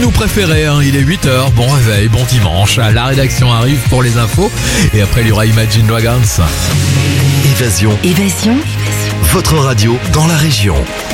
nous préférez, hein. Il est 8h, bon réveil, bon dimanche. La rédaction arrive pour les infos et après il y aura Imagine Dragons. Évasion. Votre radio dans la région.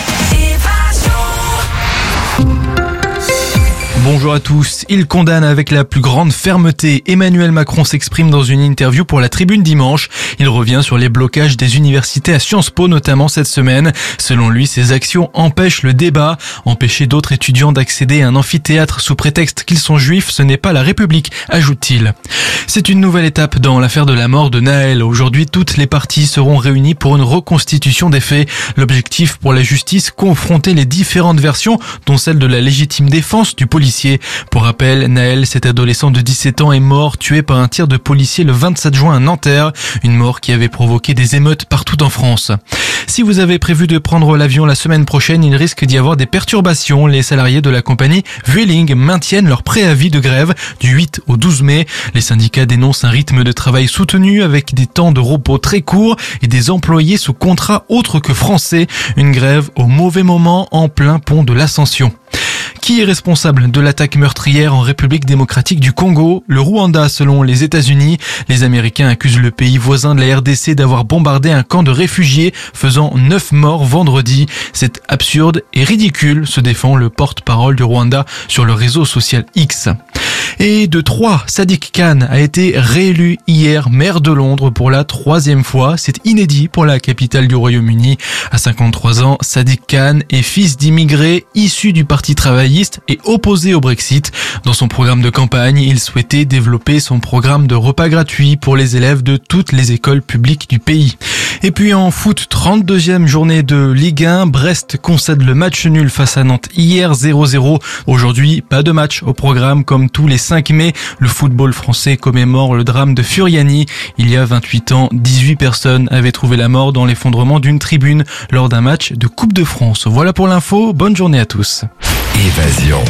Bonjour à tous. Il condamne avec la plus grande fermeté. Emmanuel Macron s'exprime dans une interview pour la Tribune dimanche. Il revient sur les blocages des universités à Sciences Po notamment cette semaine. Selon lui, ces actions empêchent le débat. Empêcher d'autres étudiants d'accéder à un amphithéâtre sous prétexte qu'ils sont juifs, ce n'est pas la République, ajoute-t-il. C'est une nouvelle étape dans l'affaire de la mort de Nahel. Aujourd'hui, toutes les parties seront réunies pour une reconstitution des faits. L'objectif pour la justice, confronter les différentes versions, dont celle de la légitime défense du policier. Pour rappel, Nahel, cet adolescent de 17 ans, est mort tué par un tir de policier le 27 juin à Nanterre. Une mort qui avait provoqué des émeutes partout en France. Si vous avez prévu de prendre l'avion la semaine prochaine, il risque d'y avoir des perturbations. Les salariés de la compagnie Vueling maintiennent leur préavis de grève du 8 au 12 mai. Les syndicats dénoncent un rythme de travail soutenu avec des temps de repos très courts et des employés sous contrat autres que français. Une grève au mauvais moment en plein pont de l'Ascension. Qui est responsable de l'attaque meurtrière en République démocratique du Congo? Le Rwanda, selon les États-Unis. Les Américains accusent le pays voisin de la RDC d'avoir bombardé un camp de réfugiés, faisant 9 morts vendredi. C'est absurde et ridicule, se défend le porte-parole du Rwanda sur le réseau social X. Et de 3, Sadiq Khan a été réélu hier maire de Londres pour la 3e fois. C'est inédit pour la capitale du Royaume-Uni. À 53 ans, Sadiq Khan est fils d'immigrés issus du Parti travailliste et opposé au Brexit. Dans son programme de campagne, il souhaitait développer son programme de repas gratuits pour les élèves de toutes les écoles publiques du pays. Et puis en foot, 32e journée de Ligue 1, Brest concède le match nul face à Nantes hier 0-0. Aujourd'hui, pas de match au programme comme tous les 5 mai. Le football français commémore le drame de Furiani. Il y a 28 ans, 18 personnes avaient trouvé la mort dans l'effondrement d'une tribune lors d'un match de Coupe de France. Voilà pour l'info, bonne journée à tous. Évasion.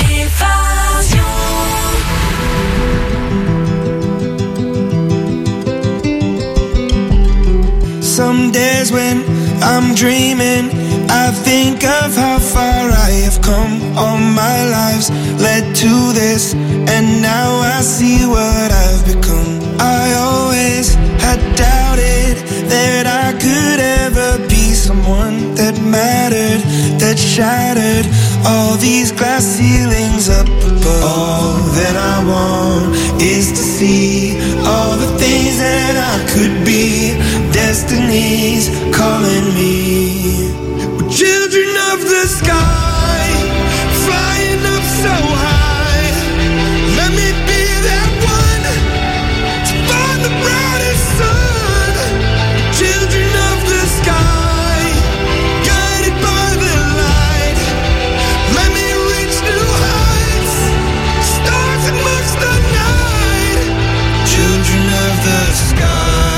Some days when I'm dreaming, I think of how far I have come. All my lives led to this, and now I see what I've become. I always had doubted that I could ever be someone that mattered, that shattered all these glass ceilings up above. All that I want is to see all the things that I could be. Destiny's calling me. We're children of the sky, flying up so high. Let me be that one to find the brightest sun. Children of the sky, guided by the light. Let me reach new heights, stars amongst the night. Children of the sky.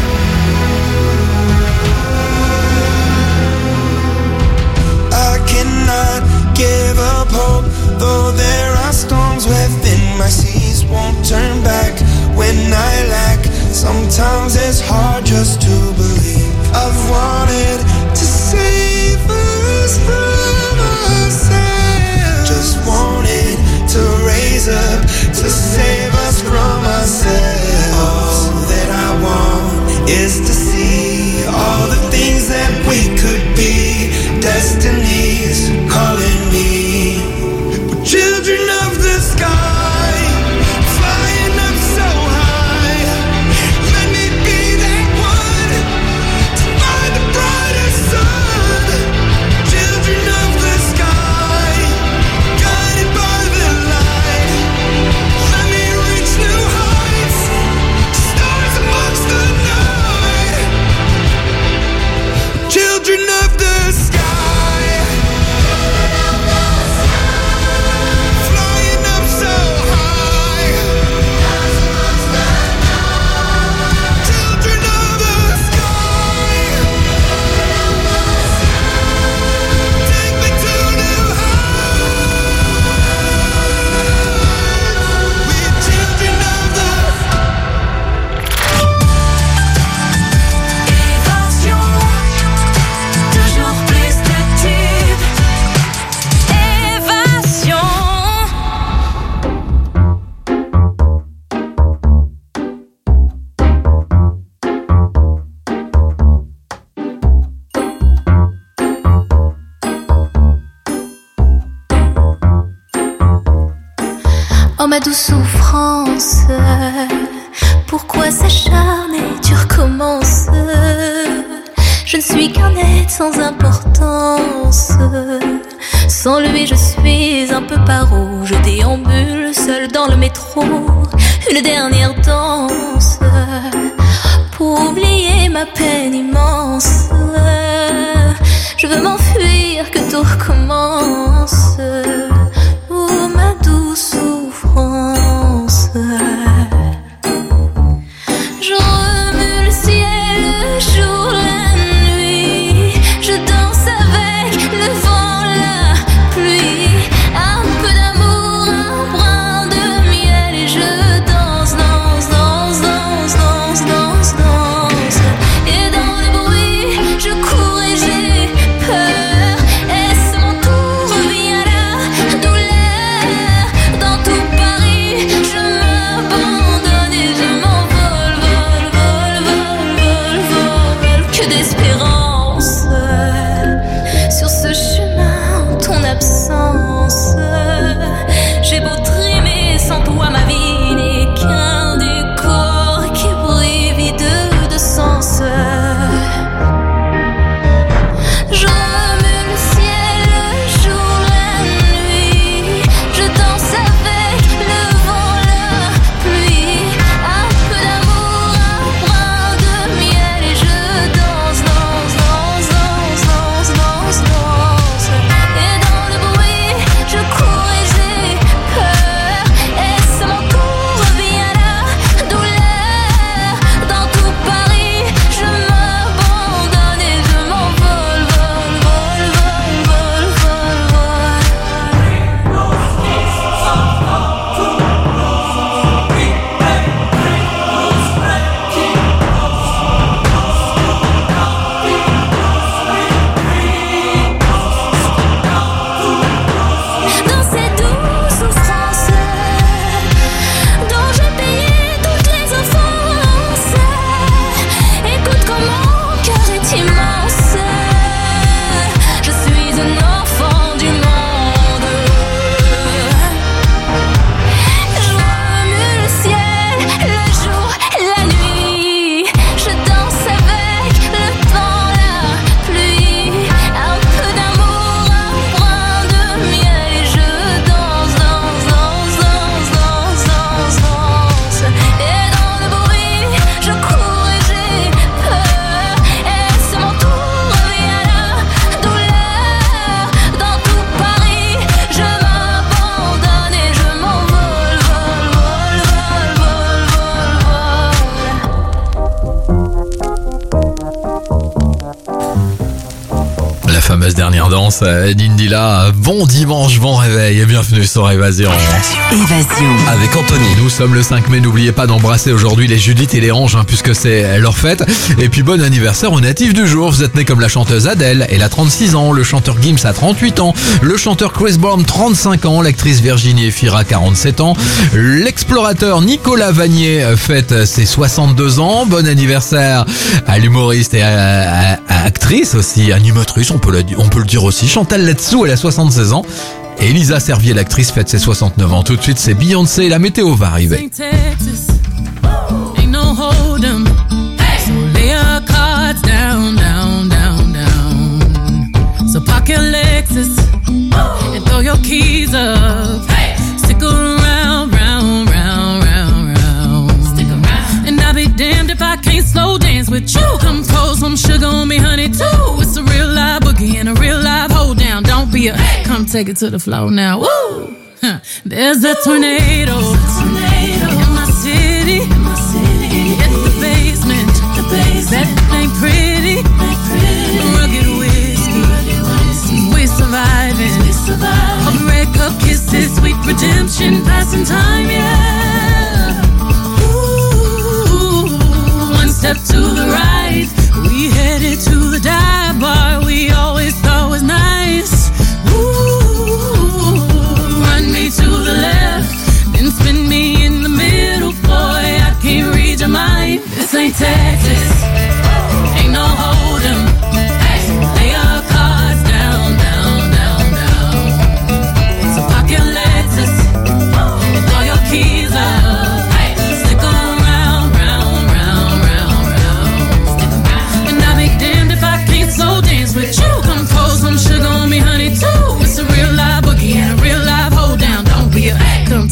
Give up hope, though there are storms within my seas won't turn back when I lack. Sometimes it's hard just to believe. I've wanted to save us from ourselves. Just wanted to raise up to save us from ourselves. All that I want is to see all the things that we could be. Destiny's calling me. We're children of the sky, flying up so high. Let me be that one to find the brightest sun. Children of the sky, guided by the light. Oh ma douce souffrance, pourquoi s'acharner, tu recommences. Je ne suis qu'un être sans importance. Sans lui je suis un peu paro. Je déambule seul dans le métro. Une dernière danse pour oublier ma peine immense. Je veux m'enfuir, que tout recommence. Oh ma douce souffrance. Je remue le ciel, le jour, la nuit. Je danse avec le vent, la pluie. Un peu d'amour, un brin de miel. Et je danse, danse, danse, danse, danse, danse, danse. Et dans le bruit, je cours et j'ai peur. Est-ce mon tour, vient la douleur. Dans tout Paris, je m'abandonne et je m'envole, vol, vol, vol, vol, vol. Que d'espérance sur ce chemin, en ton absence. J'ai beau trimer, sans toi ma vie n'est qu'un décor qui brille vide de sens. Je remue le ciel, le jour, la nuit. Je danse avec le vent, la pluie. Un peu d'amour, un brin de miel. Et je danse, danse, danse, danse, danse, danse, danse. Et dans le bruit, je cours et j'ai peur. Est-ce mon tour, vient la douleur. Dans tout Paris, je m'abandonne et je m'envole, vol, vol, vol, vol, vol, vol. Dans ces douces souffrances dont j'ai payé toutes les offenses. Écoute comme mon cœur est immense. Je suis un enfant du monde. Je remue le ciel, le jour, la nuit. Je danse avec le vent, la pluie. Un peu d'amour, un brin de miel. Et je danse, danse, danse, danse, danse, danse, danse. Et dans le bruit, je cours et j'ai peur. Est-ce mon tour, vient la douleur. Dans tout Paris, je m'abandonne et je m'envole, vol, vol, vol, vol, vol. La fameuse dernière danse d'Indila. Bon dimanche, bon réveil et bienvenue sur Évasion. Évasion. Avec Anthony. Nous sommes le 5 mai, n'oubliez pas d'embrasser aujourd'hui les Judith et les Anges puisque c'est leur fête. Et puis bon anniversaire aux natifs du jour. Vous êtes nés comme la chanteuse Adele, elle a 36 ans, le chanteur Gims a 38 ans, le chanteur Chris Brown 35 ans, l'actrice Virginie Efira 47 ans, l'explorateur Nicolas Vanier fête ses 62 ans. Bon anniversaire à l'humoriste et à actrice aussi, animatrice on peut le dire aussi, Chantal Latsou, elle a 76 ans. Et Elisa Servier, l'actrice, fête ses 69 ans. Tout de suite, c'est Beyoncé, la météo va arriver. Texas, ain't no hold 'em. So lay your cards down, down, down, down. So park your Lexus and throw your keys up. Stick around, round, round, round, round. Stick around. And I'll be damned if I can't slow dance with you. Come pour some sugar on me, honey, too. It's a real live boogie and a real live hold down. Don't be a come take it to the floor now. Woo! Huh. There's a tornado in my city. In the basement. That ain't pretty. Rugged whiskey. We surviving. A breakup kisses, sweet redemption, passing time, yeah. Ooh, one step to the right, we headed to the dive bar we always thought was nice. Ooh, run me to the left, then spin me in the middle, boy, I can't read your mind. This ain't Texas, ain't no hold 'em. Lay your cards down, down, down, down. So park your Lexus and throw your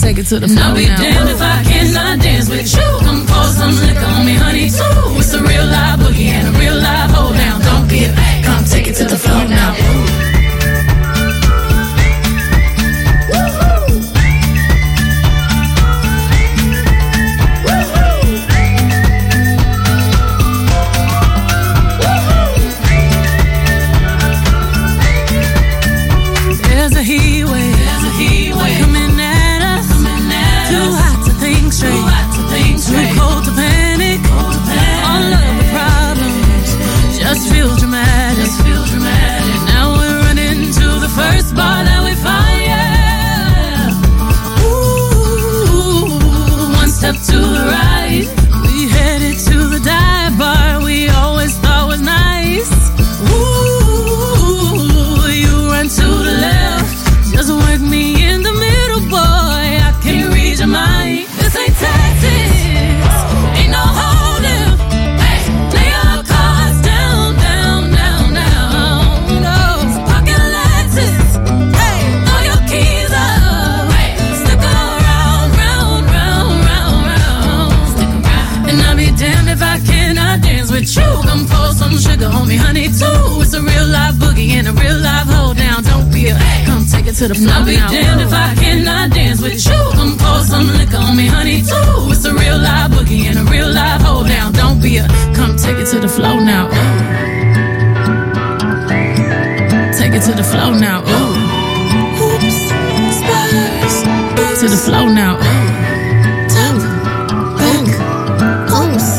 take it to the floor. I'll be damned if I cannot dance with you. Come pour some liquor on me, honey, too. It's a real live boogie and a real live hold down. Don't be a come take it to the floor now. There's a heat wave coming at us. Too hot to think straight, too cold to panic. All of the problems just feel dramatic. Now we're running to the first bar that we find. Yeah. Ooh, one step to the right, we headed to the dive bar we always thought was nice. Ooh, you run to the left, just work me in the middle, boy. I can't read your mind. This ain't tactics, ain't no holding. Hey, lay your cards down, down, down, down. No, pocket Lexus. Hey, throw your keys up. Hey, stick around, round, round, round, round. Stick around. And I'll be damned if I cannot dance with you. Come pour some sugar on me, honey, too. It's a real live boogie and a real live hold down. Don't be a come take it to the floor. I'll be damned if I cannot dance with you. Come pour some liquor on me, honey, too. It's a real live boogie and a real live hold down. Don't be a come take it to the floor now. Ooh. Take it to the floor now. Ooh. Oops, spurs. To the floor now. Ooh. Top, back, oops.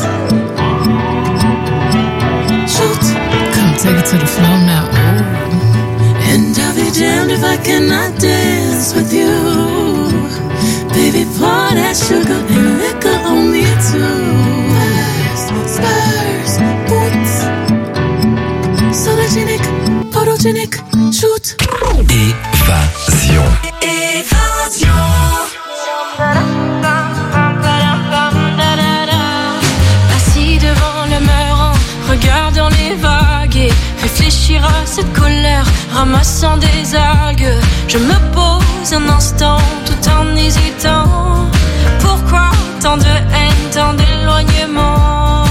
Shoot, come take it to the floor now. Ooh. And I'll be damned if I cannot dance with you. Baby, pour that sugar and liquor on me too. Spurs, boots. Sologenic, photogenic, shoot. Évasion. Assis devant le mur en regardant les vagues et réfléchir à cette colère, ramassant des algues. Je me pose un instant tout en hésitant. Pourquoi tant de haine, tant d'éloignement?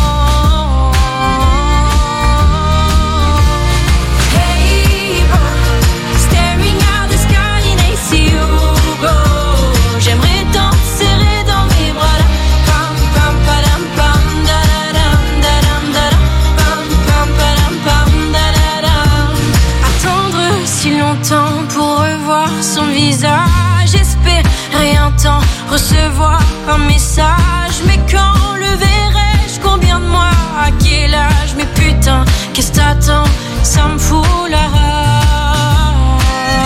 Hey, oh, staring at the sky and I see you go. J'aimerais t'en serrer dans mes bras là. Pam pam padam pam da da dam da dam da dam. Pam pam padam pam da da dam. Attendre si longtemps pour revoir son visage, espérer un temps, recevoir un message. Mais quand le verrai-je, combien de mois, à quel âge? Mais putain, qu'est-ce t'attends, ça me fout la rage.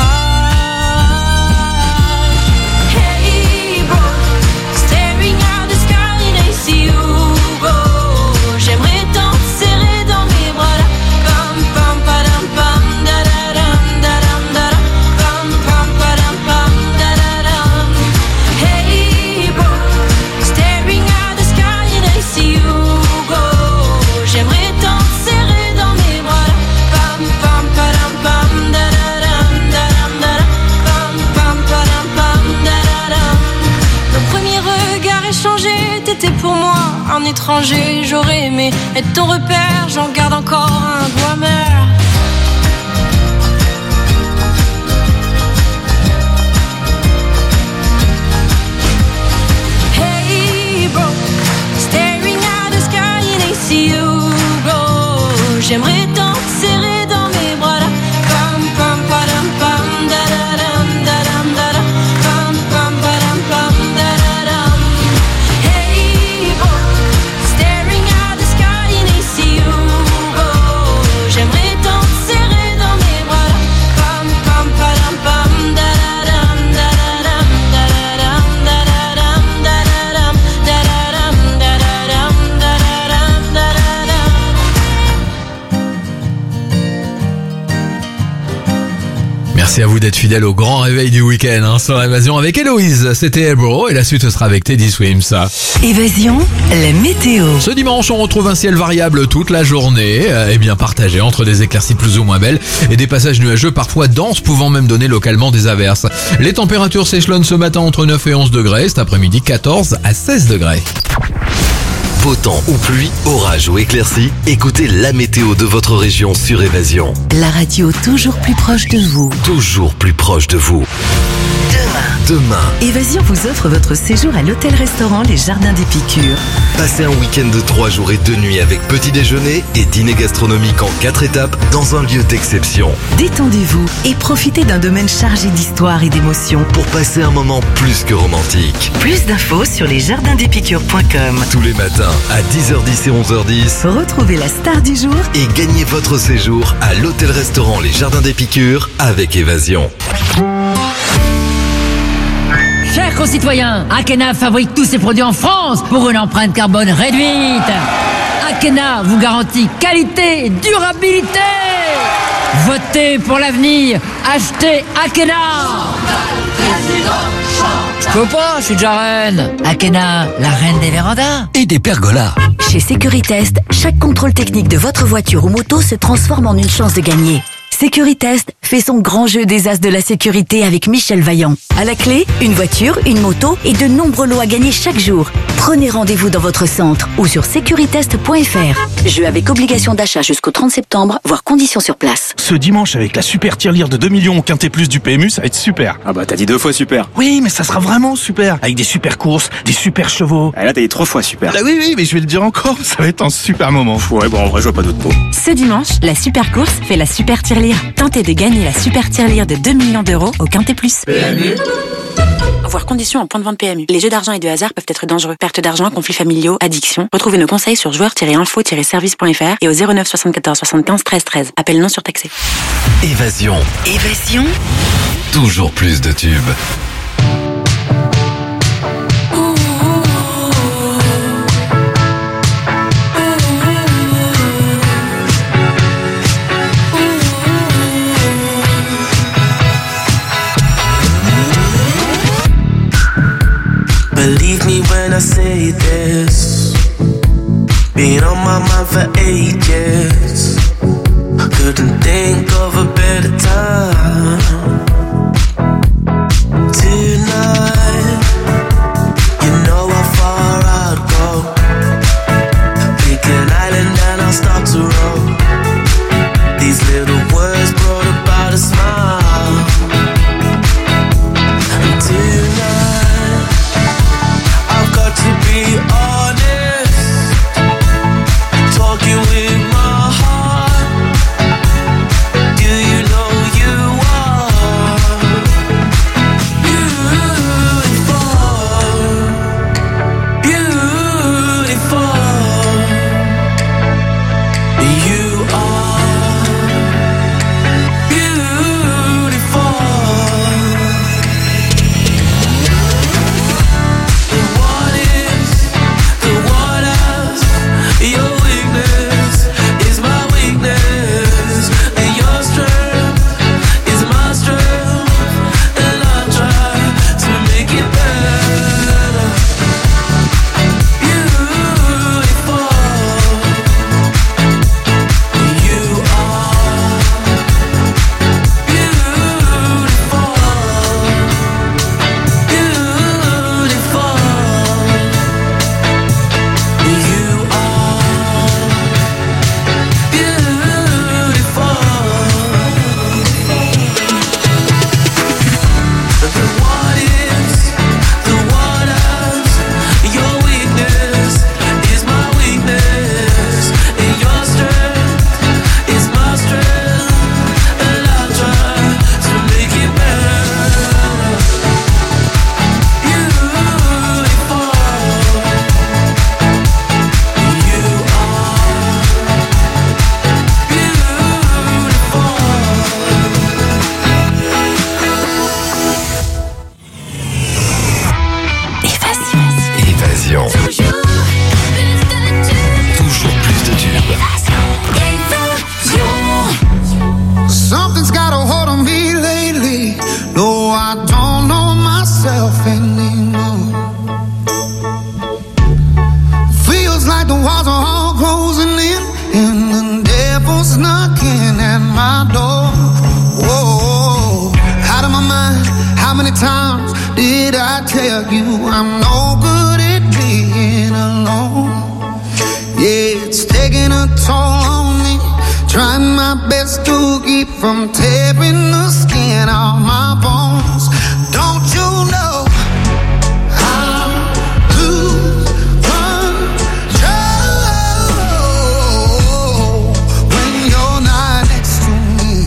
Hey bro, staring at the sky and I see you go. J'aimerais t'en serrer dans mes bras là. Pam pam padam pam da da dam da dam da dam. Pam pam padam pam da da dam. Hey bro, staring at the sky and I see you go. J'aimerais t'en serrer dans mes bras là. Pam pam padam pam da da dam da dam da dam. Pam pam padam pam da da dam. Nos premiers regards échangés, t'étais pour moi un étranger. J'aurais aimé être ton repère, j'en garde encore un goût amer. Hey bro, staring at the sky and I see you go. J'aimerais t'en serrer dans mes bras là. Pam pam padam pam da da dam da dam da dam. Pam pam padam pam da da dam. Hey bro, staring at the sky and I see you go. J'aimerais t'en Merci à vous d'être fidèles au grand réveil du week-end sur Évasion avec Héloïse. C'était Ebro et la suite sera avec Teddy Swims. Évasion, la météo. Ce dimanche, on retrouve un ciel variable toute la journée, et bien partagé entre des éclaircies plus ou moins belles et des passages nuageux parfois denses pouvant même donner localement des averses. Les températures s'échelonnent ce matin entre 9 et 11 degrés, cet après-midi 14 à 16 degrés. Beau temps ou pluie, orage ou éclaircie, écoutez la météo de votre région sur Évasion. La radio toujours plus proche de vous. Toujours plus proche de vous. Demain, Évasion vous offre votre séjour à l'hôtel-restaurant Les Jardins des Piqûres. passez un week-end de 3 jours et 2 nuits avec petit déjeuner et dîner gastronomique en 4 étapes dans un lieu d'exception. Détendez-vous et profitez d'un domaine chargé d'histoire et d'émotions. Pour passer un moment plus que romantique. Plus d'infos sur lesjardindespiqûres.com. Tous les matins à 10h10 et 11h10. Retrouvez la star du jour. Et gagnez votre séjour à l'hôtel-restaurant Les Jardins des Piqûres avec Évasion. Chers concitoyens, Akena fabrique tous ses produits en France pour une empreinte carbone réduite. Akena vous garantit qualité et durabilité. Votez pour l'avenir, achetez Akena. Je peux pas, je suis déjà reine. Akena, la reine des vérandas. Et des pergolas. Chez Securitest, chaque contrôle technique de votre voiture ou moto se transforme en une chance de gagner. Securitest fait son grand jeu des as de la sécurité avec Michel Vaillant. À la clé, une voiture, une moto et de nombreux lots à gagner chaque jour. Prenez rendez-vous dans votre centre ou sur securitest.fr. Jeu avec obligation d'achat jusqu'au 30 septembre, voire conditions sur place. Ce dimanche, avec la super tirelire de 2 millions au Quintet Plus du PMU, ça va être super. Ah bah t'as dit 2 fois super. Oui, mais ça sera vraiment super. Avec des super courses, des super chevaux. Ah là t'as dit 3 fois super. Ah oui, mais je vais le dire encore, ça va être un super moment. Ouais bon en vrai je vois pas d'autres mots. Ce dimanche, la super course fait la super tirelire. Tentez de gagner la super tirelire de 2 millions d'euros au Quintet Plus. PMU. Voir conditions en point de vente PMU. Les jeux d'argent et de hasard peuvent être dangereux. Perte d'argent, conflits familiaux, addiction. Retrouvez nos conseils sur joueurs-info-service.fr et au 09 74 75 13 13. Appel non surtaxé. Évasion. Évasion, Toujours plus de tubes. Believe me when I say this. Been on my mind for ages. Couldn't think of a better time. Tonight, you know how far I'd go. Pick an island and I'll start to roll. These little words brought about a smile. And tonight, I've got to be honest, talking with my heart. Do you know you are tell you I'm no good at being alone. Yeah, it's taking a toll on me. Trying my best to keep from tearing the skin off my bones. Don't you know I lose control when you're not next to me?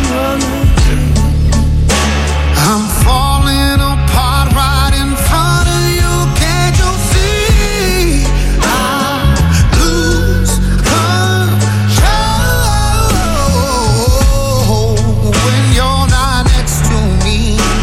I'm falling apart right in front of you. Can't you see? I lose control when you're not next to me.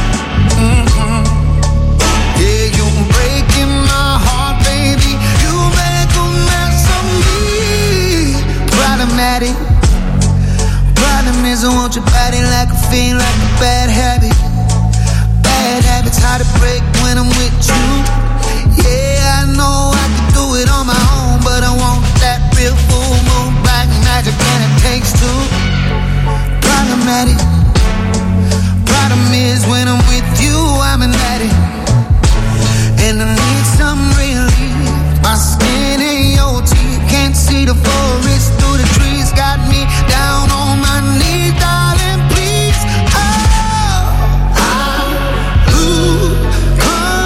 Yeah, you're breaking my heart, baby. You make a mess of me. Problematic. Problem is I want your body like a fiend, like a bad habit. Bad habits hard to break when I'm with you. Yeah, I know I can do it on my own, but I want that real full moon black magic, and it takes two. Problematic. Problem is when I'm with you, I'm an addict, and I need some relief. My skin and your teeth can't see the forest through the trees. Got me down on my knees, darling, please. Oh, I lose control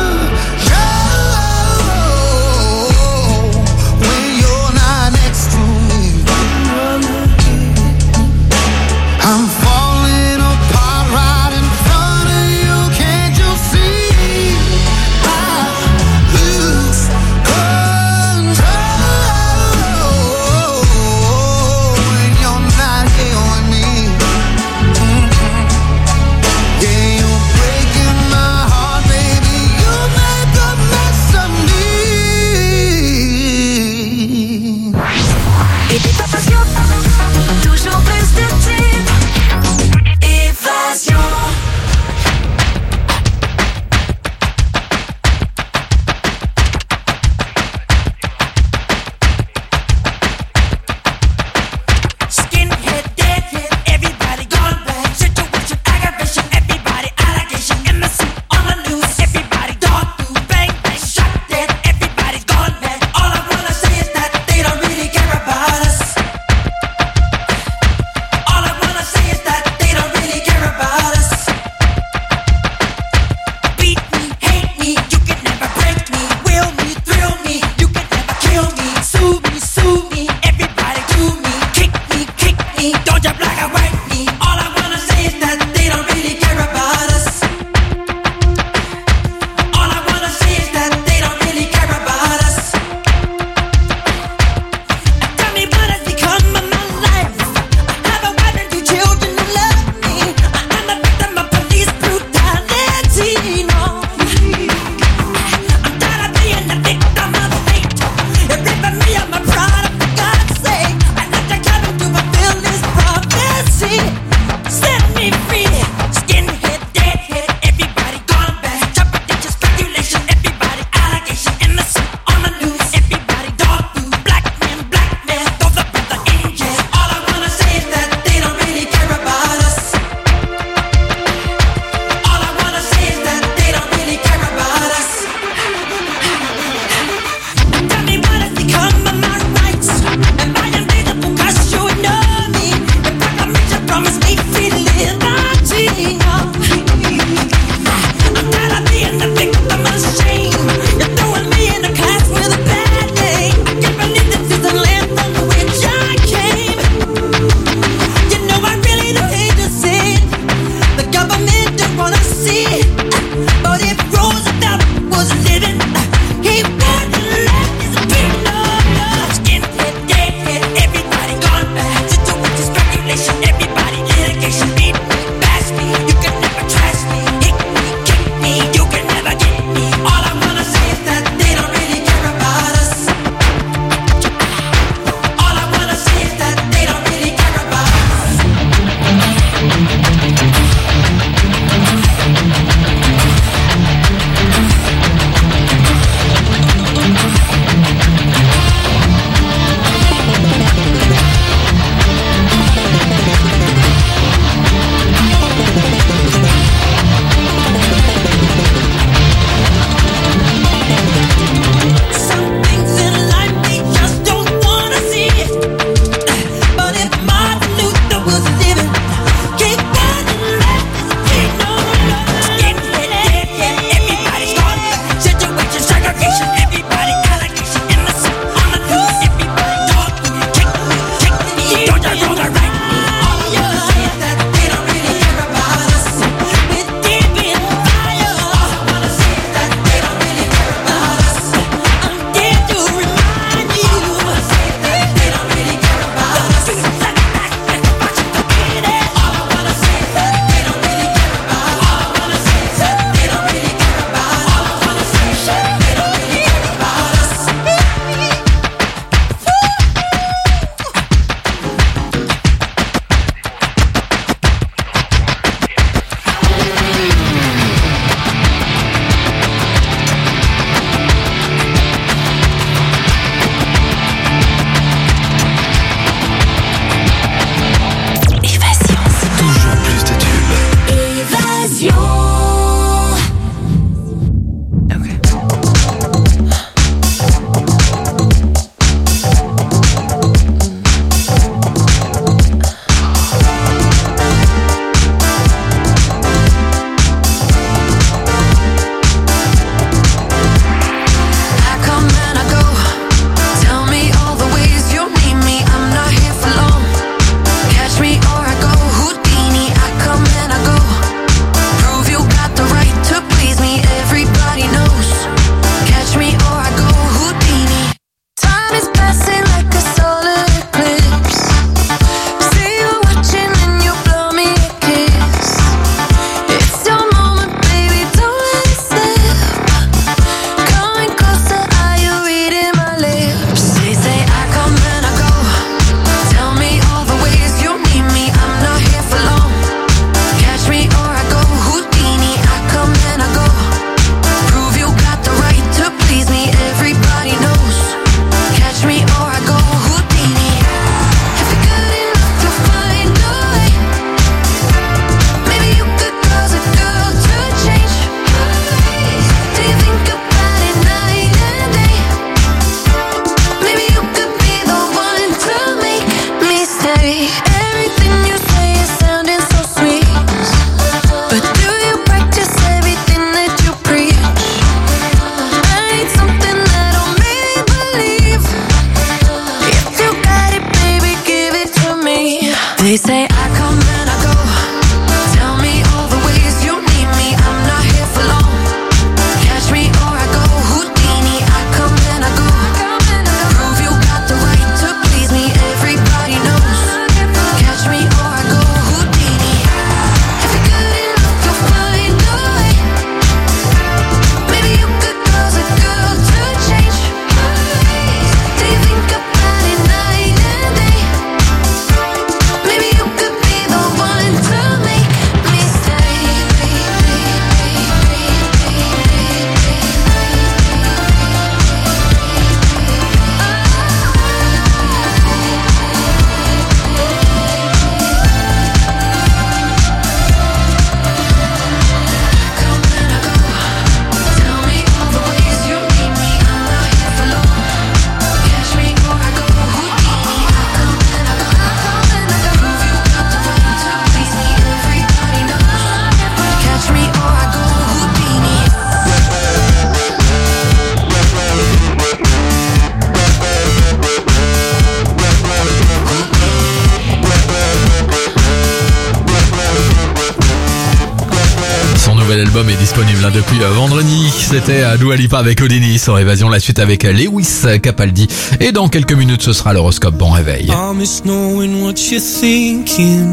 L'album est disponible depuis vendredi. C'était Dua Lipa avec Houdini sur Évasion. La suite avec Lewis Capaldi. Et dans quelques minutes, ce sera l'horoscope. Bon réveil. I miss knowing what you're thinking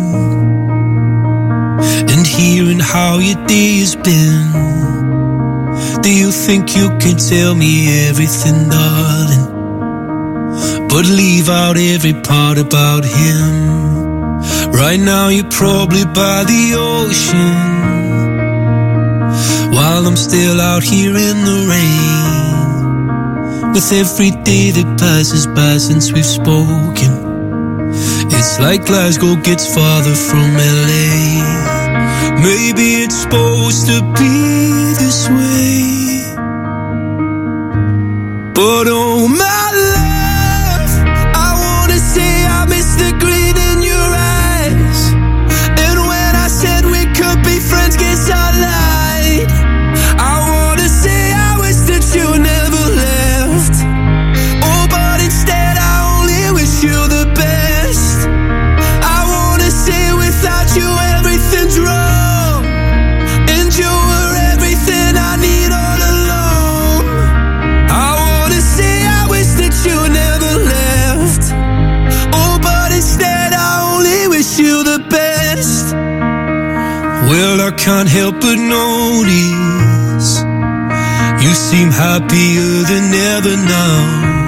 and hearing how your day's been. Do you think you can tell me everything, darling, but leave out every part about him? Right now you're probably by the ocean, while I'm still out here in the rain. With every day that passes by since we've spoken, it's like Glasgow gets farther from LA. Maybe it's supposed to be this way, but oh my love, I wanna say I miss the grin in your eyes. And when I said we could be friends, guess I lied. I wanna say I wish that you never left. Oh, but instead I only wish you the best. I wanna say without you everything's wrong, and you were everything I need all along. I wanna say I wish that you never left. Oh, but instead I only wish you the best. Well, I can't help but notice you seem happier than ever now,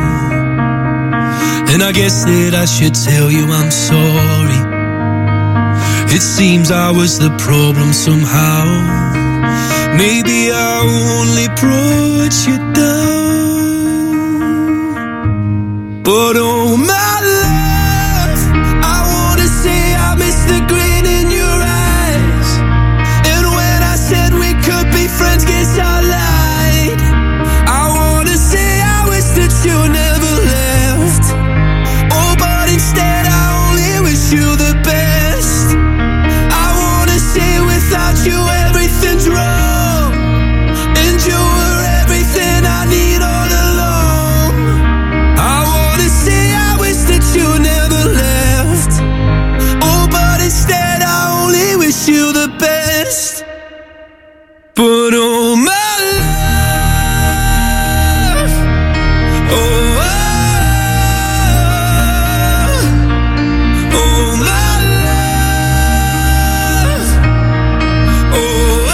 and I guess that I should tell you I'm sorry. It seems I was the problem somehow. Maybe I only brought you down, but oh my love, I wanna say I miss the grin in your eyes. And when I said we could be friends, guess I lied. I wanna say I wish that you never left. Oh, but instead I only wish you the best. I wanna say without you everything's wrong, and you were everything I need all along. I wanna say I wish that you never left. Oh, but instead I only wish you the best. But oh my love, oh, oh my love, oh,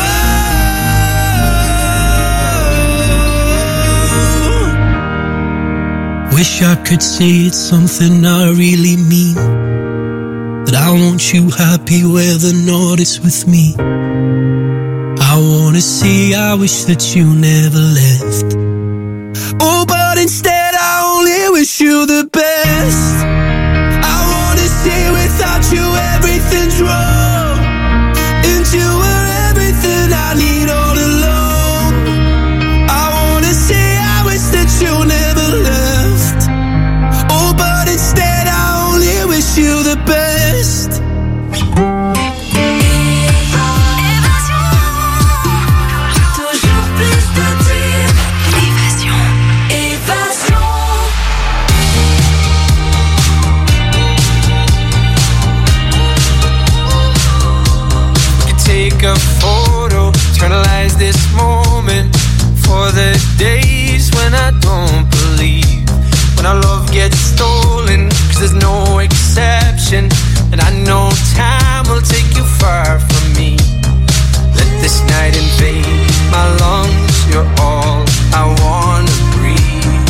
wish I could say it's something I really mean, that I want you happy where the north is with me. I wanna say I wish that you never left. Oh, but instead I only wish you the best. I wanna say without you everything's wrong, and you were everything I need all along. I wanna say I wish that you never left. Oh, but instead I only wish you the best. Take a photo, eternalize this moment for the days when I don't believe, when our love gets stolen, 'cause there's no exception, and I know time will take you far from me. Let this night invade my lungs, you're all I wanna breathe.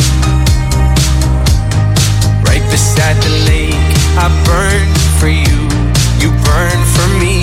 Right beside the lake, I burn for you, you burn for me.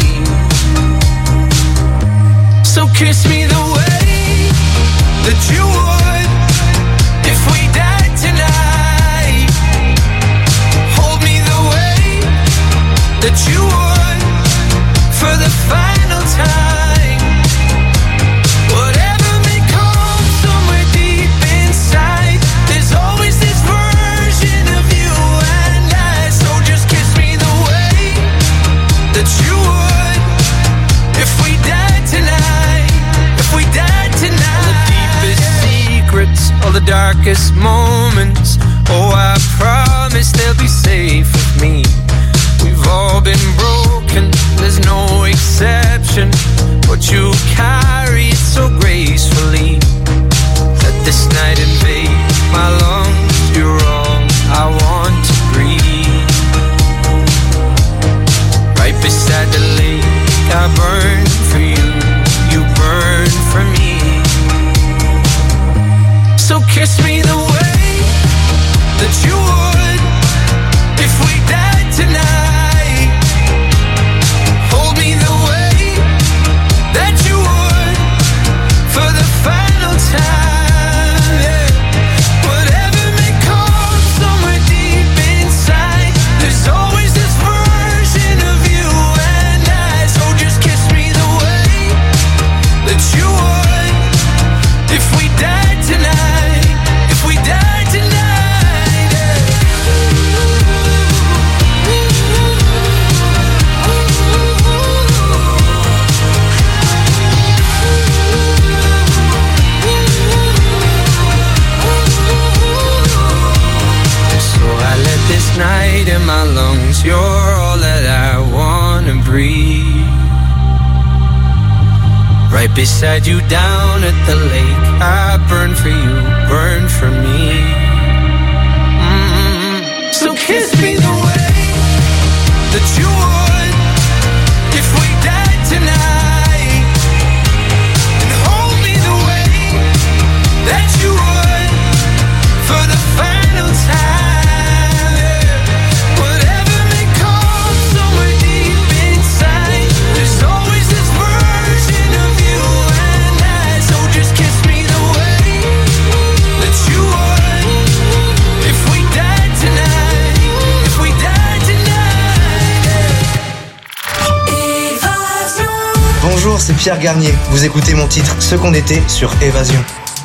So kiss me the way that you would if we died tonight. Hold me the way that you would for the final time. Whatever may come somewhere deep inside, there's always this version of you and I. So just kiss me the way that you would if we died tonight. We died tonight. All the deepest secrets, all the darkest moments, oh, I promise they'll be safe with me. We've we've all been broken, there's no exception. But you carry it so gracefully. Let this night invade my lungs. You're all I want to breathe. Right beside the lake, I burn for you, you burn for me. So kiss me the way that you would if we died tonight. Hold me the way that you would for the final time, yeah. Whatever may come somewhere deep inside, there's always this version of you and I. So just kiss me the way that you would if we died tonight, if we died tonight, yeah. So I let this night in my lungs, you're all that I wanna breathe. Right beside you down at the lake, I burn for you, burn for me. So kiss me the way that you would if we died tonight, and hold me the way that you would for the final time, yeah. Whatever may come somewhere deep inside, there's always this version of you and I. So just kiss me the way that you would if we died tonight, if we died tonight, yeah. Bonjour, c'est Pierre Garnier. Vous écoutez mon titre Ce qu'on était sur Évasion.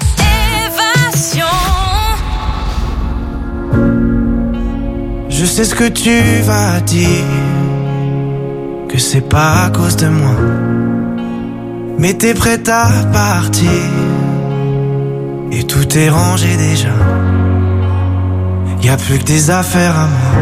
Je sais ce que tu vas dire, que c'est pas à cause de moi, mais t'es prête à partir et tout est rangé déjà. Y a plus que des affaires à moi.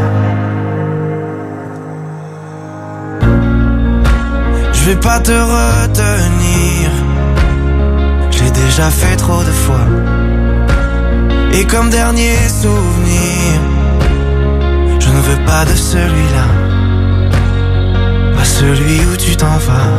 Je vais pas te retenir, je l'ai déjà fait trop de fois. Et comme dernier souvenir, je ne veux pas de celui-là, pas celui où tu t'en vas.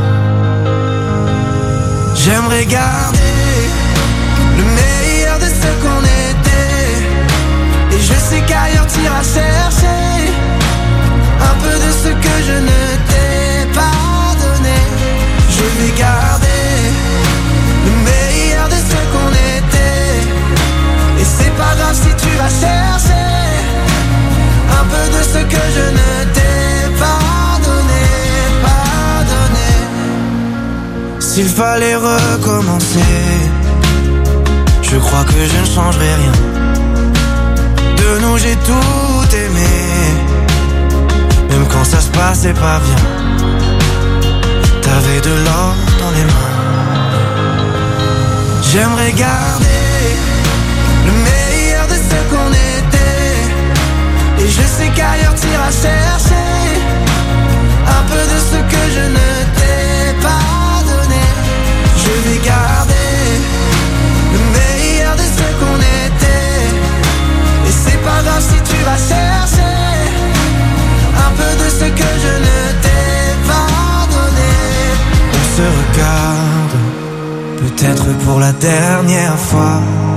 J'aimerais garder le meilleur de ce qu'on était, et je sais qu'ailleurs t'iras chercher un peu de ce que je ne t'ai pas donné. Je vais garder le meilleur de ce qu'on était, et c'est pas grave si tu vas chercher un peu de ce que je ne t'ai pas donné, pas donné. S'il fallait recommencer, je crois que je ne changerai rien. De nous j'ai tout aimé, même quand ça se passait pas bien. T'avais de l'or dans les mains. J'aimerais garder le meilleur de ce qu'on était, et je sais qu'ailleurs t'iras chercher un peu de ce que je ne t'ai pas donné. Je vais garder le meilleur de ce qu'on était, et c'est pas grave si tu vas chercher un peu de ce que je ne t'ai pas donné. On se regarde, peut-être pour la dernière fois,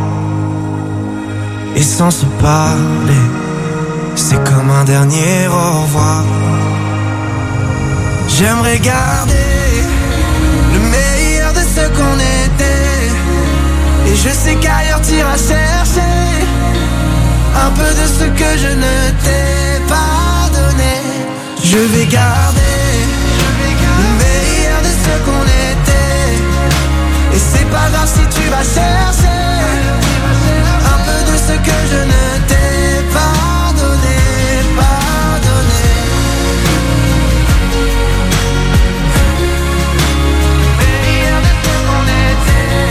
et sans se parler, c'est comme un dernier au revoir. J'aimerais garder le meilleur de ce qu'on était, et je sais qu'ailleurs t'iras chercher un peu de ce que je ne t'ai pas donné. Je vais garder le meilleur de ce qu'on était, et c'est pas grave si tu vas chercher un peu de ce que je ne t'ai pas donné, pas donné. Meilleur de ce qu'on était,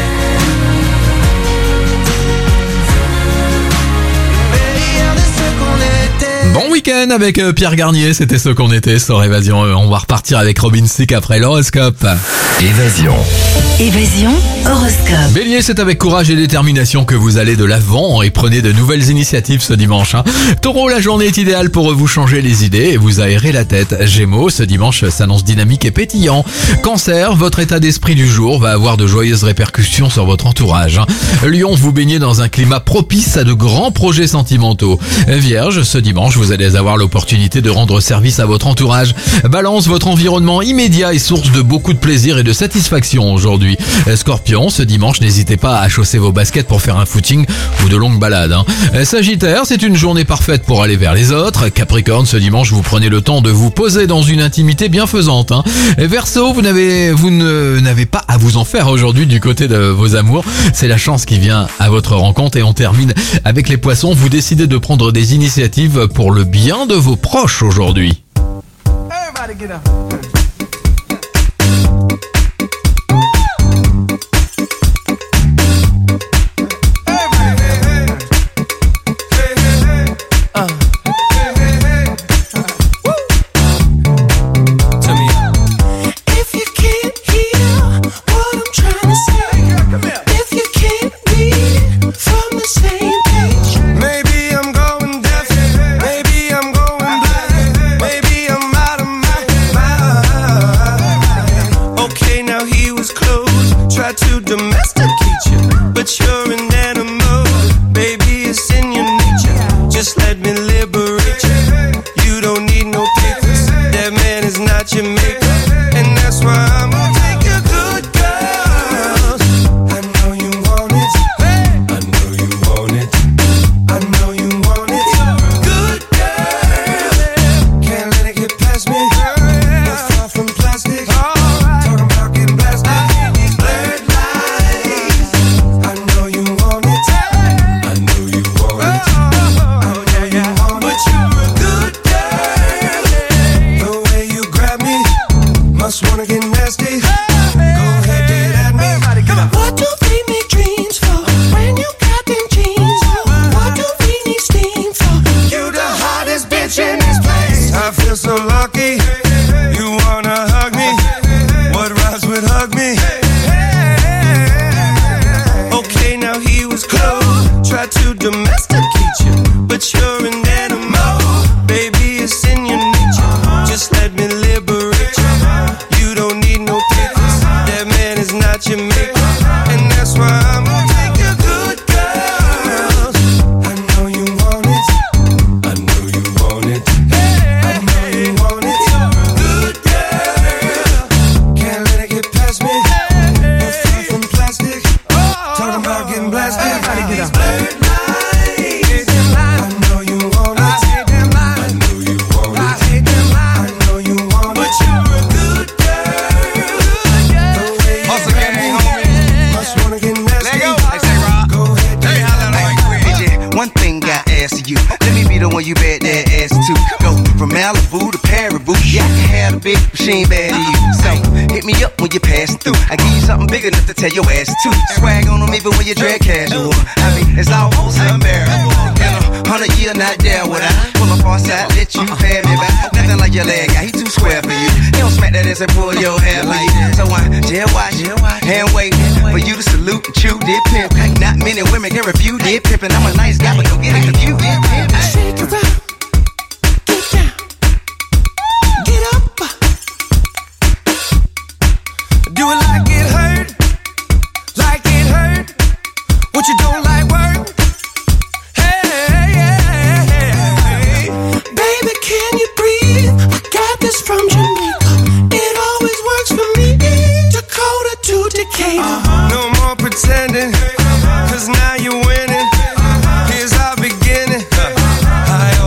meilleur de ce qu'on était. Bon week-end. week-end avec Pierre Garnier, c'était ce qu'on était sur Évasion. On va repartir avec Robin Thicke après l'horoscope. Évasion horoscope. Bélier, c'est avec courage et détermination que vous allez de l'avant et prenez de nouvelles initiatives ce dimanche. Taureau, la journée est idéale pour vous changer les idées et vous aérer la tête. Gémeaux, ce dimanche s'annonce dynamique et pétillant. Cancer, votre état d'esprit du jour va avoir de joyeuses répercussions sur votre entourage. Lion, vous baignez dans un climat propice à de grands projets sentimentaux. Vierge, ce dimanche, vous allez avoir l'opportunité de rendre service à votre entourage. Balance, votre environnement immédiat est source de beaucoup de plaisir et de satisfaction aujourd'hui. Scorpion, ce dimanche, n'hésitez pas à chausser vos baskets pour faire un footing ou de longues balades. Sagittaire, c'est une journée parfaite pour aller vers les autres. Capricorne, ce dimanche, vous prenez le temps de vous poser dans une intimité bienfaisante. Verseau, vous n'avez pas à vous en faire aujourd'hui du côté de vos amours. C'est la chance qui vient à votre rencontre et on termine avec les poissons. Vous décidez de prendre des initiatives pour le bien de vos proches aujourd'hui. Everybody get up. To domesticate you, but you're an animal, baby, it's in your nature. Just let me liberate you. You don't need no papers. That man is not your maker, and that's why I'm gonna take your good girls. I know you want it. I know you want it. I know you want it. Good girl, can't let it get past me. Not far from plastic. Talking about getting blasted. Wanna get nasty? Go ahead, get at me. What do we need dreams for when you got them jeans on? What do we need steam for? You the hottest bitch in this place. I feel so lucky. You wanna hug me? What rhymes with hug me? Okay, now he was close. Tried to domesticate you, but you're an animal. Baby, it's in your nature. Just let me liberate you. You don't need no papers. That man is not your maker, and that's why I'm gonna take your good girls. I know you want it. I know you want it. I know you want it. Good girl, can't let it get past me. No far from plastic. Talking about getting blasted. Everybody get up. I know you want it. I know you want it. I know you want it. But you're a good one thing I ask you, let me be the one you bet that ass to. Go from Malibu to Paribu, yeah, I can have a big machine bad to you. So hit me up when you pass through. I give you something big enough to tell your ass to. Swag on them even when you dress casual. I mean, it's almost unbearable. In 100 years, not there would I pull up on side, let you pay me back. Nothing like your leg guy, he too square for you. He don't smack that ass and pull your hair like that. So I'm jail watch, hand waiting for you to salute and chew did pimp. Not many women can refuse did pimpin'. I'm a nice guy, but don't get it confused. Shake it out, get down, get up. Do it like it hurt, like it hurt. What you don't like work? Hey, baby, can you breathe? I got this from Jamaica. It always works for me. Dakota to Decatur. No more pretending, 'cause now you're winning. Here's our beginning. I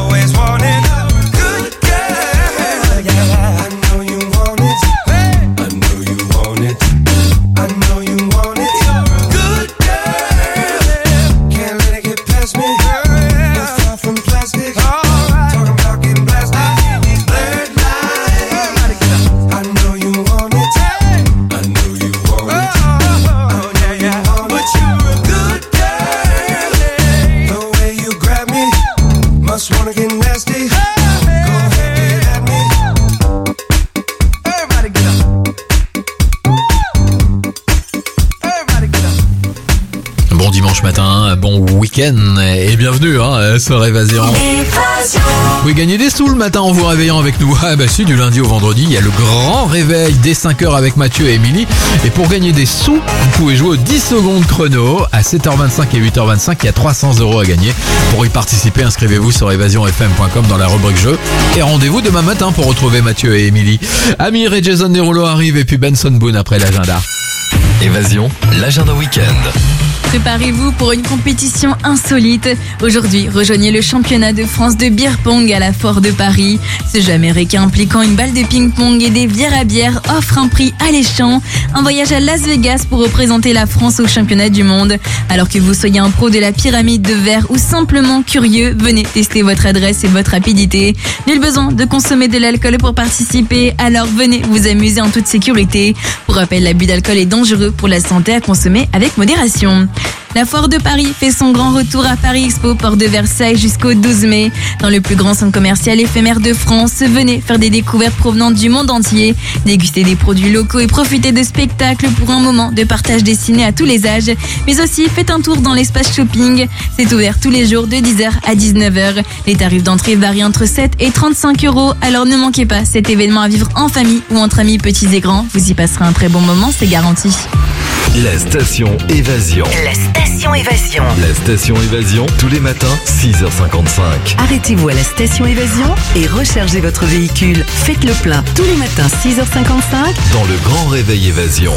bon week-end et bienvenue sur Évasion. Vous gagnez des sous le matin en vous réveillant avec nous. Ah bah si, du lundi au vendredi, il y a le grand réveil dès 5h avec Mathieu et Émilie. Et pour gagner des sous, vous pouvez jouer aux 10 secondes chrono à 7h25 et 8h25. Il y a 300 € à gagner. Pour y participer, inscrivez-vous sur évasionfm.com dans la rubrique jeu. Et rendez-vous demain matin pour retrouver Mathieu et Émilie. Amir et Jason Derulo arrivent et puis Benson Boone après l'agenda. Évasion, l'agenda week-end. Préparez-vous pour une compétition insolite. Aujourd'hui, rejoignez le championnat de France de beer pong à la Foire de Paris. Ce jeu américain impliquant une balle de ping-pong et des bières à bière offre un prix alléchant. Un voyage à Las Vegas pour représenter la France au championnat du monde. Alors que vous soyez un pro de la pyramide de verre ou simplement curieux, venez tester votre adresse et votre rapidité. Nul besoin de consommer de l'alcool pour participer, alors venez vous amuser en toute sécurité. Pour rappel, l'abus d'alcool est dangereux pour la santé, à consommer avec modération. La Foire de Paris fait son grand retour à Paris Expo, porte de Versailles jusqu'au 12 mai. Dans le plus grand centre commercial éphémère de France, venez faire des découvertes provenant du monde entier, déguster des produits locaux et profiter de spectacles pour un moment de partage destiné à tous les âges. Mais aussi, faites un tour dans l'espace shopping. C'est ouvert tous les jours de 10h à 19h. Les tarifs d'entrée varient entre 7 et 35 €. Alors ne manquez pas cet événement à vivre en famille ou entre amis petits et grands. Vous y passerez un très bon moment, c'est garanti. La station Évasion. La station Évasion. La station Évasion, tous les matins, 6h55. Arrêtez-vous à la station Évasion et rechargez votre véhicule. Faites le plein tous les matins 6h55 Dans le grand réveil Évasion.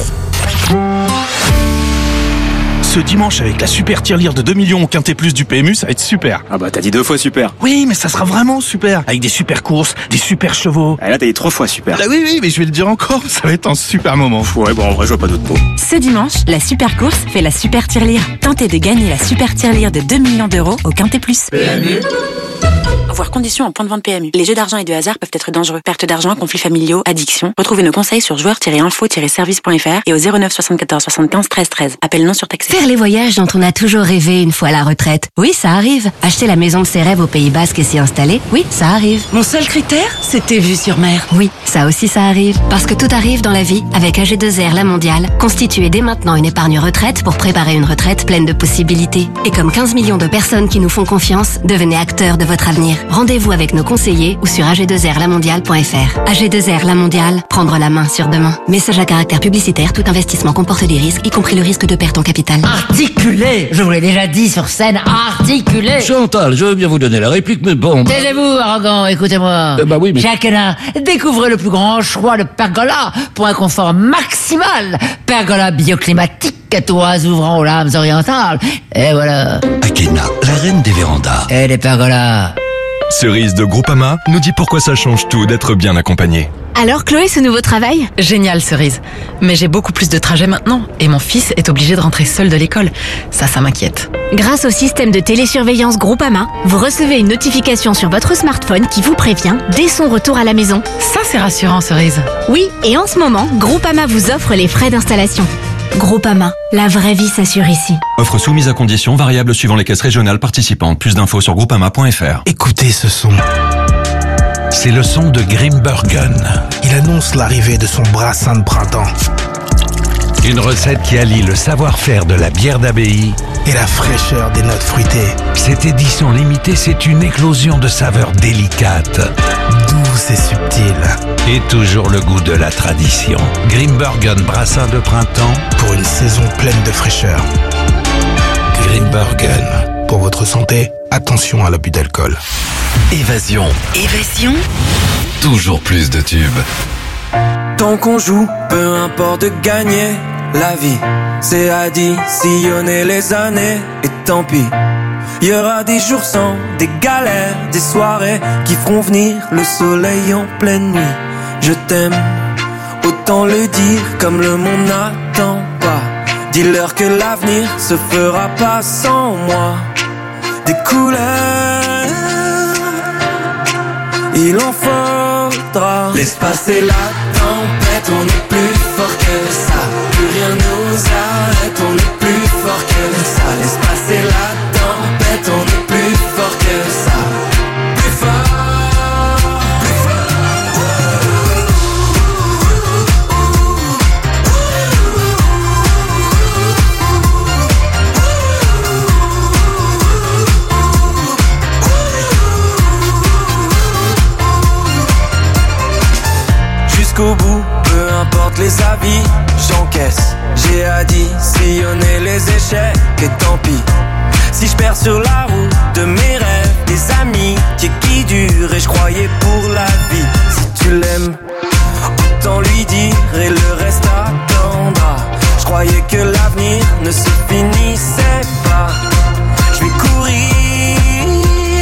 Ce dimanche, avec la super tirelire de 2 millions au quintet plus du PMU, ça va être super. Ah bah t'as dit 2 fois super. Oui, mais ça sera vraiment super. Avec des super courses, des super chevaux. Ah là t'as dit 3 fois super. Ah oui, mais je vais le dire encore, ça va être un super moment. Ouais bon, en vrai je vois pas d'autre mot. Ce dimanche, la super course fait la super tirelire. Tentez de gagner la super tirelire de 2 millions d'euros au quintet plus. PMU. Voir conditions en point de vente PMU. Les jeux d'argent et de hasard peuvent être dangereux. Perte d'argent, conflits familiaux, addiction. Retrouvez nos conseils sur joueurs-info-service.fr et au 09 74 75 13 13. Appel non surtaxé. Faire les voyages dont on a toujours rêvé une fois à la retraite. Oui, ça arrive. Acheter la maison de ses rêves au Pays Basque et s'y installer. Oui, ça arrive. Mon seul critère, c'était vue sur mer. Oui, ça aussi ça arrive. Parce que tout arrive dans la vie avec AG2R La Mondiale. Constituez dès maintenant une épargne retraite pour préparer une retraite pleine de possibilités. Et comme 15 millions de personnes qui nous font confiance, devenez acteurs de votre avenir. Rendez-vous avec nos conseillers ou sur ag2rlamondiale.fr. AG2R La Mondiale, prendre la main sur demain. Message à caractère publicitaire, tout investissement comporte des risques, y compris le risque de perte en capital. Articulé, je vous l'ai déjà dit sur scène, articulé. Chantal, je veux bien vous donner la réplique, mais bon... Taisez-vous, arrogant, écoutez-moi. Bah oui, mais... Jacques Hénin, découvrez le plus grand choix de pergola pour un confort maximal. Pergola bioclimatique, toits ouvrant aux lames orientales. Et voilà. Akena, la reine des vérandas. Et des pergolas. Cerise de Groupama nous dit pourquoi ça change tout d'être bien accompagné. Alors Chloé, ce nouveau travail ? Génial Cerise. Mais j'ai beaucoup plus de trajets maintenant et mon fils est obligé de rentrer seul de l'école. Ça m'inquiète. Grâce au système de télésurveillance Groupama, vous recevez une notification sur votre smartphone qui vous prévient dès son retour à la maison. Ça c'est rassurant Cerise. Oui, et en ce moment, Groupama vous offre les frais d'installation. Groupama, la vraie vie s'assure ici. Offre soumise à conditions variables suivant les caisses régionales participantes. Plus d'infos sur groupama.fr. Écoutez ce son. C'est le son de Grimbergen. Il annonce l'arrivée de son brassin de printemps. Une recette qui allie le savoir-faire de la bière d'abbaye et la fraîcheur des notes fruitées. Cette édition limitée, c'est une éclosion de saveurs délicates, douces et subtiles. Et toujours le goût de la tradition. Grimbergen brassin de printemps pour une saison pleine de fraîcheur. Grimbergen. Pour votre santé, attention à l'abus d'alcool. Évasion. Évasion. Toujours plus de tubes. Tant qu'on joue, peu importe de gagner. La vie, c'est additionner les années. Et tant pis, il y aura des jours sans, des galères, des soirées qui feront venir le soleil en pleine nuit. Je t'aime, autant le dire comme le monde n'attend pas. Dis-leur que l'avenir se fera pas sans moi. Des couleurs, il en faudra. Laisse passer la tempête, on est plus fort que ça. Plus rien nous arrête, on est plus fort que ça. Laisse passer la tempête, on est plus fort que ça. Plus fort, plus fort. Si je perds sur la route de mes rêves des amis qui durent et je croyais pour la vie. Si tu l'aimes, autant lui dire et le reste attendra. Je croyais que l'avenir ne se finissait pas. Je vais courir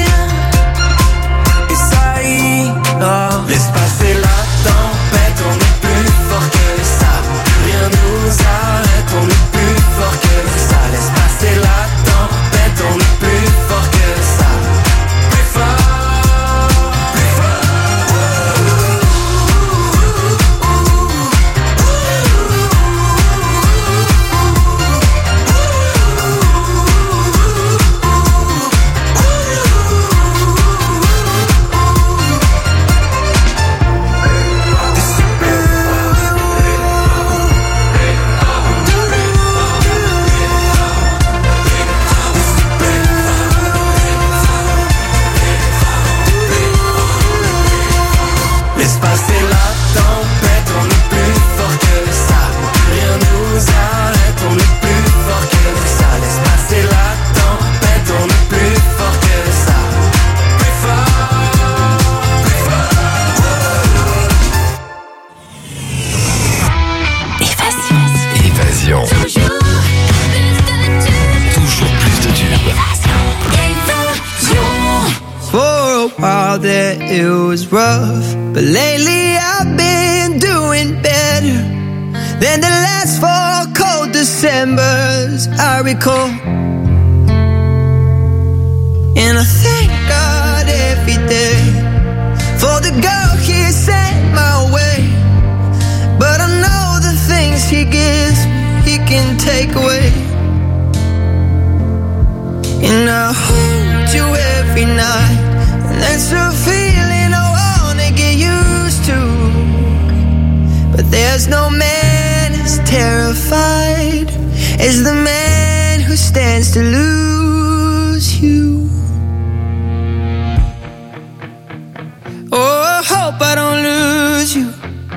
et ça ira. Laisse passer la tempête, on est plus fort que ça. Rien nous arrête, on est plus fort que ça. Laisse passer la tempête, on est plus fort que ça. Plus fort, plus fort. Laisse passer la tempête, on est plus fort que ça. Rien nous arrête, on est plus fort que ça. Laisse passer la tempête, on est plus fort que ça. Plus fort, plus fort. Évasion. Toujours plus de tubes. For a while there it was rough, but lately I've been doing better than the last 4 cold Decembers I recall. And I thank God every day for the girl He sent my way. But I know the things He gives He can take away. And I hold you every night, and that's a feeling I wanna get used to. But there's no man as terrified as the man who stands to lose you. Oh, I hope I don't lose you.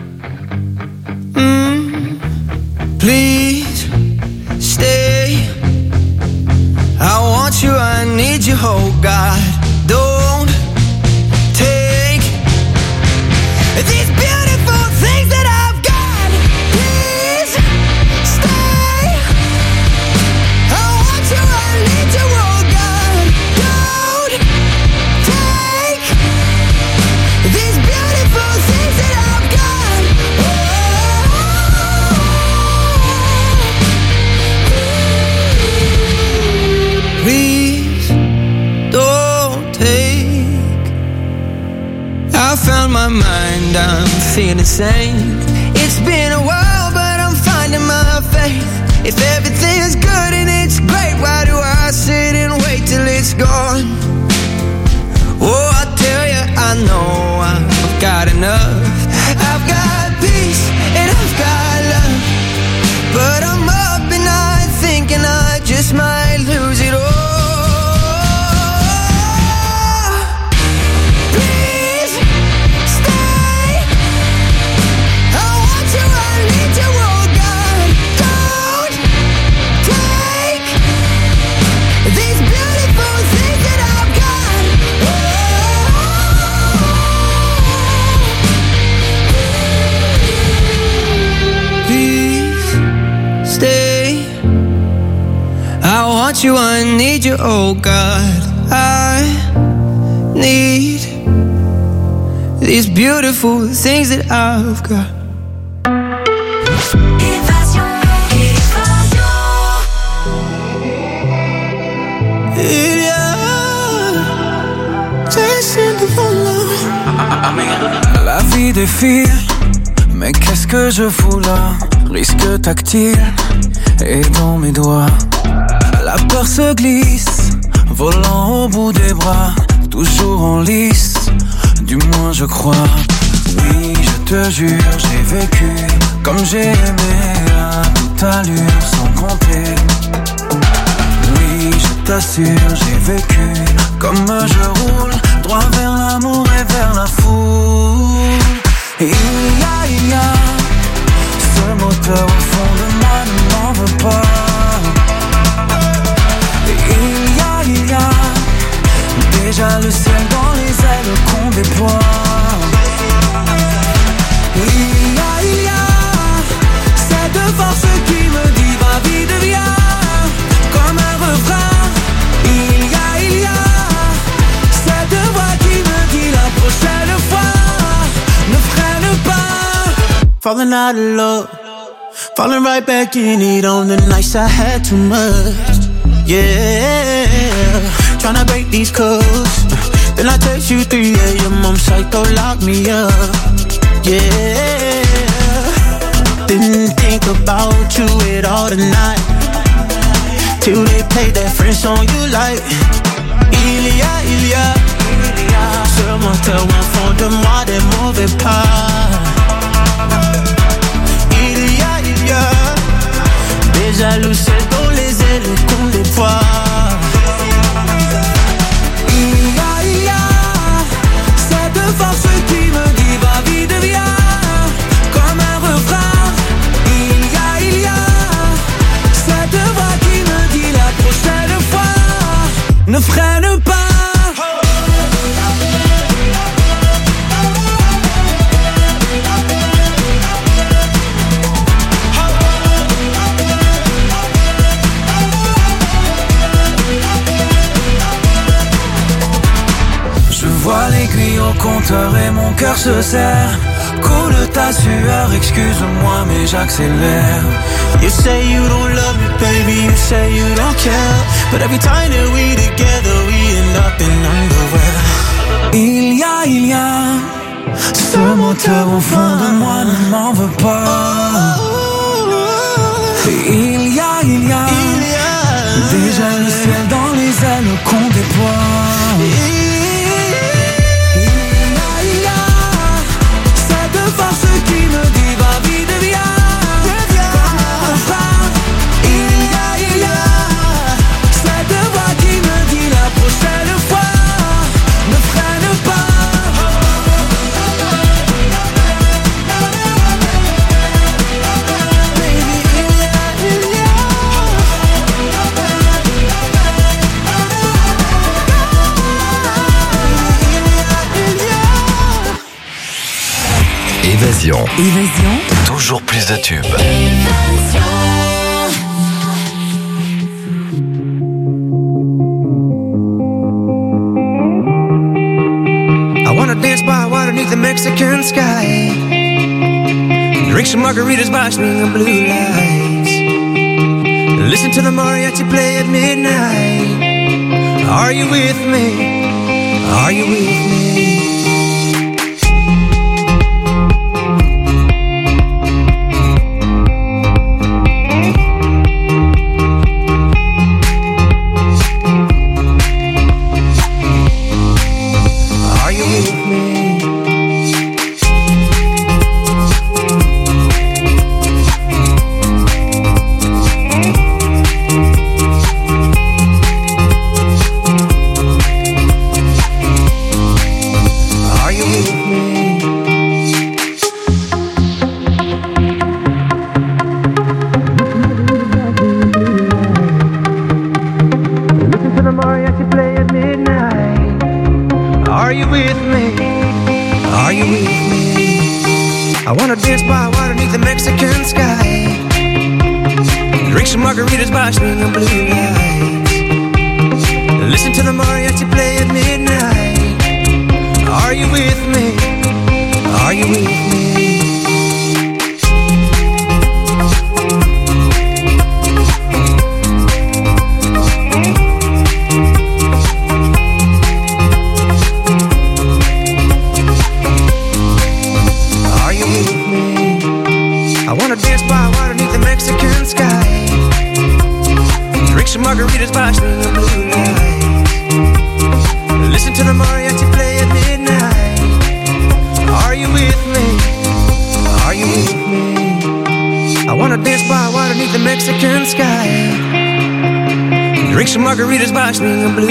Please stay. I want you, I need you, oh God. Don't take these beautiful things that I've got. Please stay. I want you, I need you, oh God. Don't take these beautiful things that I've got. Please don't take. I found my mind, I'm feeling sane. It's been a while, but I'm finding my faith. If everything's good and it's great, why do I sit and wait till it's gone? Oh, I tell you, I know I've got enough. I've got peace and I've got love, but I'm up and I thinking I just might lose it all. You, I need you, oh God. I need these beautiful things that I've got. La vie défile, mais qu'est-ce que je fous là? Risque tactile et dans mes doigts. La peur se glisse, volant au bout des bras, toujours en lice, du moins je crois. Oui, je te jure, j'ai vécu comme j'ai aimé, à toute allure, sans compter. Oui, je t'assure, j'ai vécu comme je roule, droit vers l'amour et vers la foule. Et il y a ce moteur au fond de moi ne m'en veut pas. Il y a falling out of love, falling right back in it on the nights I had too much. Yeah, tryna break these codes. Then I text you 3 a.m. I'm psycho, lock me up. Yeah, didn't think about you at all tonight, till they played that French song you like. Il y a seulement au fond de moi des mauvais pas. Il y a des jaloux seuls dans les ailes qu'on déploie. Il y a cette force qui me dit va vite viens, comme un refrain. Il y a cette voix qui me dit la prochaine fois ne freine pas. Je vois l'aiguille au compteur et mon cœur se serre. Coule ta sueur, excuse-moi mais j'accélère. You say you don't love me, baby, you say you don't care, but every time that we together, we end up in underwear. Il y a ce moteur au fond de moi, ne m'en veux pas. Il y a déjà le ciel dans les ailes qu'on déploie. Force qui me dit va vite viens, comme un refrain. Il y a cette voix qui me dit la prochaine fois ne freine pas. Baby, il y a Évasion. Toujours plus de tubes. I wanna dance by water beneath the Mexican sky, drink some margaritas by swinging blue lights, listen to the mariachi play at midnight. Are you with me? Are you with me? Drink some margaritas by swinging blue.